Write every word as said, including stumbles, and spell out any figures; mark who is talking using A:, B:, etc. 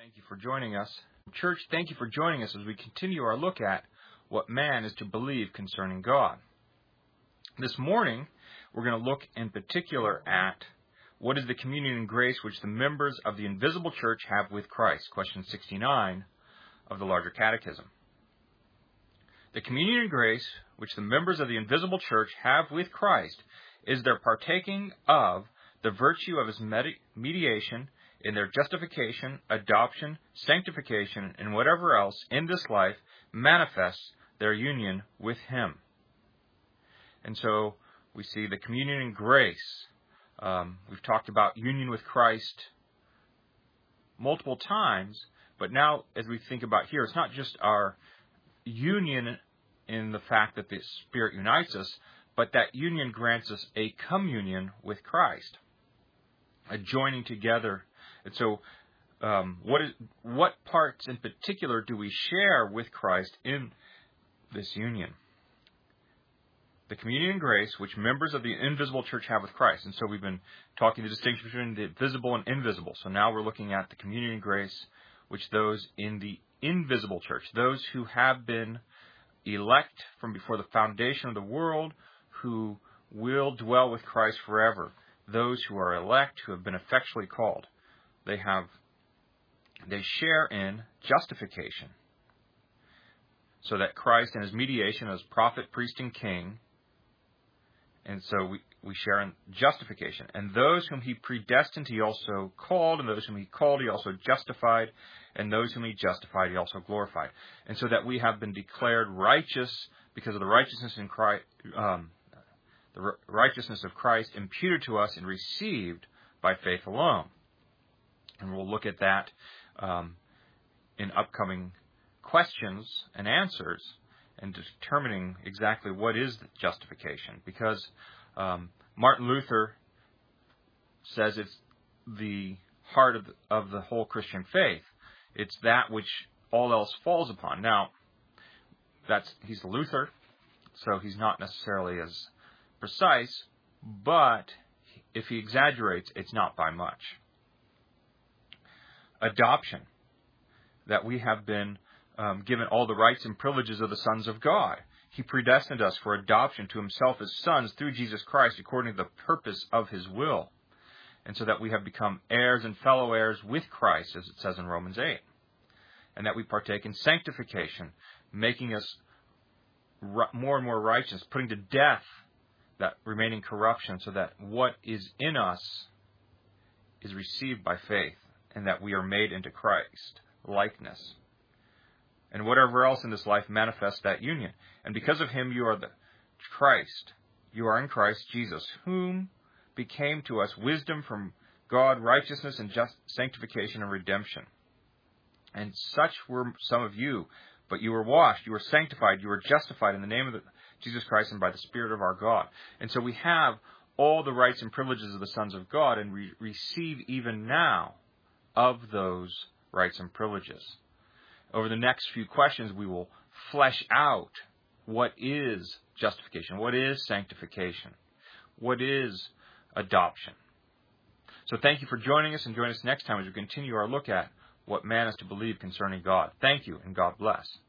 A: Thank you for joining us. Church, thank you for joining us as we continue our look at what man is to believe concerning God. This morning, we're going to look in particular at what is the communion and grace which the members of the invisible church have with Christ, question sixty-nine of the Larger Catechism. The communion and grace which the members of the invisible church have with Christ is their partaking of the virtue of his medi- mediation in their justification, adoption, sanctification, and whatever else in this life manifests their union with him. And so we see the communion and grace. Um, we've talked about union with Christ multiple times, but now as we think about here, it's not just our union in the fact that the Spirit unites us, but that union grants us a communion with Christ, a joining together. And so um, what is what parts in particular do we share with Christ in this union? The communion and grace which members of the invisible church have with Christ. And so we've been talking the distinction between the visible and invisible. So now we're looking at the communion and grace which those in the invisible church, those who have been elect from before the foundation of the world, who will dwell with Christ forever, those who are elect, who have been effectually called. They have, they share in justification, so that Christ and his mediation as prophet, priest, and king, and so we, we share in justification. And those whom he predestined, he also called, and those whom he called, he also justified, and those whom he justified, he also glorified. And so that we have been declared righteous because of the righteousness in Christ, um, the righteousness of Christ imputed to us and received by faith alone. And we'll look at that um, in upcoming questions and answers and determining exactly what is justification. Because um, Martin Luther says it's the heart of the, of the whole Christian faith. It's that which all else falls upon. Now, that's he's a Luther, so he's not necessarily as precise, but if he exaggerates, it's not by much. Adoption, that we have been um, given all the rights and privileges of the sons of God. He predestined us for adoption to himself as sons through Jesus Christ according to the purpose of his will. And so that we have become heirs and fellow heirs with Christ, as it says in Romans eight. And that we partake in sanctification, making us more and more righteous, putting to death that remaining corruption, so that what is in us is received by faith, and that we are made into Christ likeness. And whatever else in this life manifests that union. And because of him you are the Christ. You are in Christ Jesus, whom became to us wisdom from God, righteousness and just sanctification and redemption. And such were some of you, but you were washed, you were sanctified, you were justified in the name of the, Jesus Christ and by the Spirit of our God. And so we have all the rights and privileges of the sons of God, and we receive even now of those rights and privileges. Over the next few questions, we will flesh out what is justification, what is sanctification, what is adoption. So thank you for joining us, and join us next time as we continue our look at what man is to believe concerning God. Thank you, and God bless.